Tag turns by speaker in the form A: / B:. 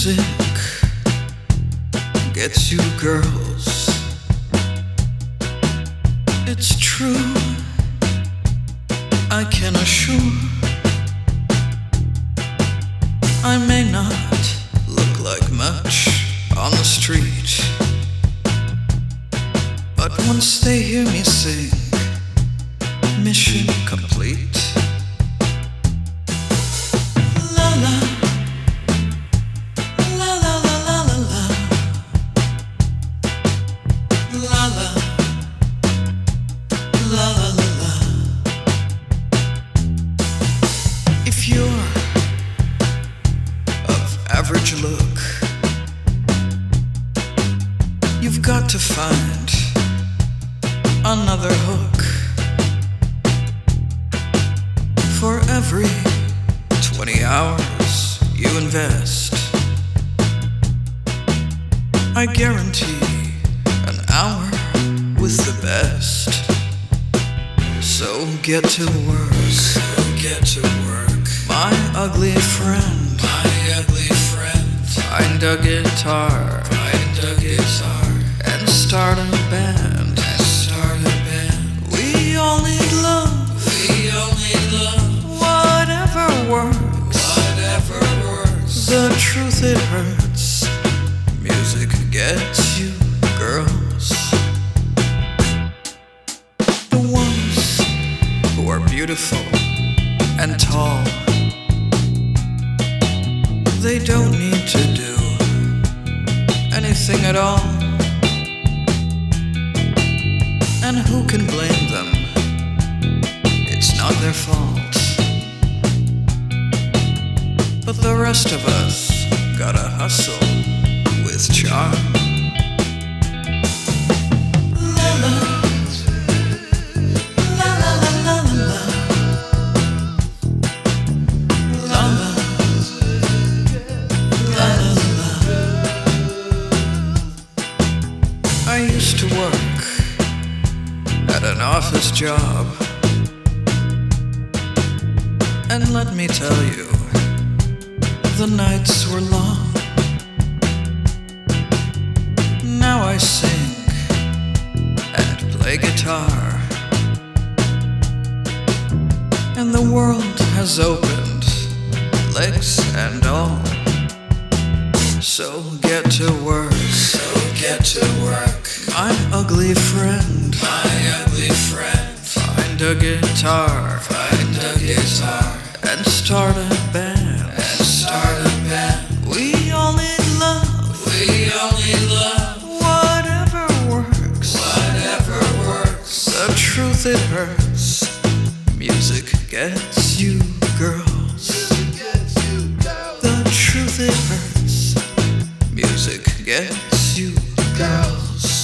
A: Music gets you girls. It's true, I can assure. I may not look like much on the street, but once they hear me sing, mission complete. La la, la la la la la la, la la, la la la la. If you're of average look, you've got to find another hook. For every 20 hours you invest, I guarantee an hour with the best. So get to work, get to work, my ugly friend, my ugly friend. Find a guitar, find a guitar, and start a band, and start a band. We all need love, we all need love. Whatever works, whatever works. The truth, it hurts. Music gets you girls. The ones who are beautiful and tall, they don't need to do anything at all. And who can blame them? It's not their fault. But the rest of us gotta hustle with charm. La la, la la la la la, la la, la la la. I used to work at an office job, and let me tell you, the nights were long. Now I sing and play guitar, and the world has opened, legs and all. So get to work, so get to work, my ugly friend, my ugly friend. Find a guitar, find a guitar, and start a band. Start a band. We all need love. We all need love. Whatever works. Whatever works. The truth, it hurts. Music gets you girls. The truth, it hurts. Music gets you girls.